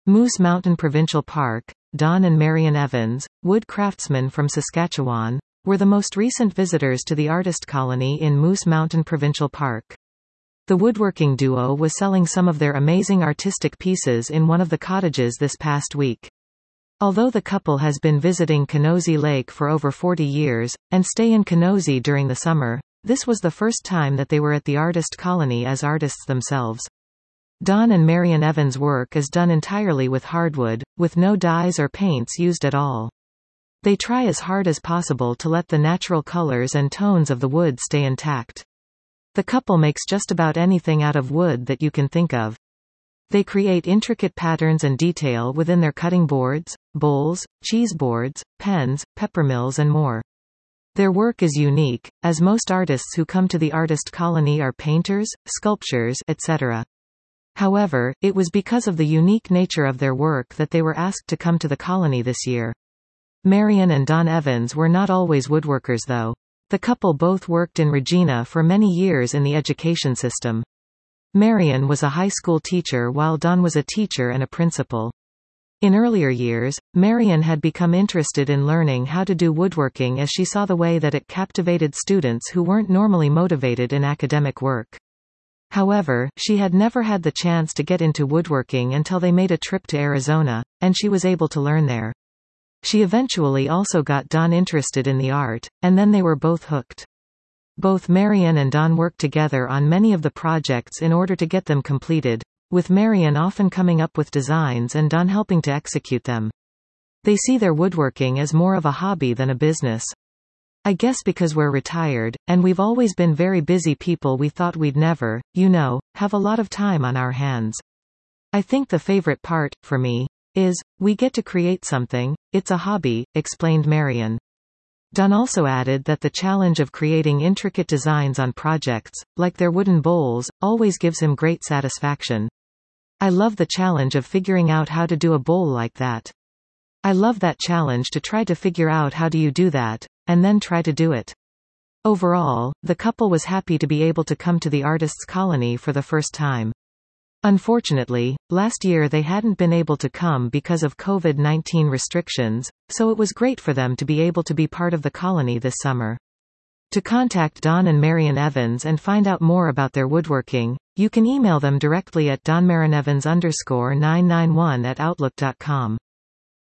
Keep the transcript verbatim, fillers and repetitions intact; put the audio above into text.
Moose Mountain Provincial Park. Don and Marian Evans, wood craftsmen from Saskatchewan, were the most recent visitors to the artist colony in Moose Mountain Provincial Park. The woodworking duo was selling some of their amazing artistic pieces in one of the cottages this past week. Although the couple has been visiting Kenosi Lake for over forty years, and stay in Kenosi during the summer, this was the first time that they were at the artist colony as artists themselves. Don and Marian Evans' work is done entirely with hardwood, with no dyes or paints used at all. They try as hard as possible to let the natural colors and tones of the wood stay intact. The couple makes just about anything out of wood that you can think of. They create intricate patterns and detail within their cutting boards, bowls, cheese boards, pens, peppermills and more. Their work is unique, as most artists who come to the artist colony are painters, sculptors, et cetera. However, it was because of the unique nature of their work that they were asked to come to the colony this year. Marian and Don Evans were not always woodworkers though. The couple both worked in Regina for many years in the education system. Marian was a high school teacher while Don was a teacher and a principal. In earlier years, Marian had become interested in learning how to do woodworking as she saw the way that it captivated students who weren't normally motivated in academic work. However, she had never had the chance to get into woodworking until they made a trip to Arizona, and she was able to learn there. She eventually also got Don interested in the art, and then they were both hooked. Both Marian and Don worked together on many of the projects in order to get them completed, with Marian often coming up with designs and Don helping to execute them. They see their woodworking as more of a hobby than a business. I guess because we're retired, and we've always been very busy people, we thought we'd never, you know, have a lot of time on our hands. I think the favorite part, for me, is, we get to create something, it's a hobby, explained Marian. Don also added that the challenge of creating intricate designs on projects, like their wooden bowls, always gives him great satisfaction. I love the challenge of figuring out how to do a bowl like that. I love that challenge to try to figure out how do you do that, and then try to do it. Overall, the couple was happy to be able to come to the artists' colony for the first time. Unfortunately, last year they hadn't been able to come because of COVID nineteen restrictions, so it was great for them to be able to be part of the colony this summer. To contact Don and Marian Evans and find out more about their woodworking, you can email them directly at donmarinevans underscore nine nine one at outlook dot com.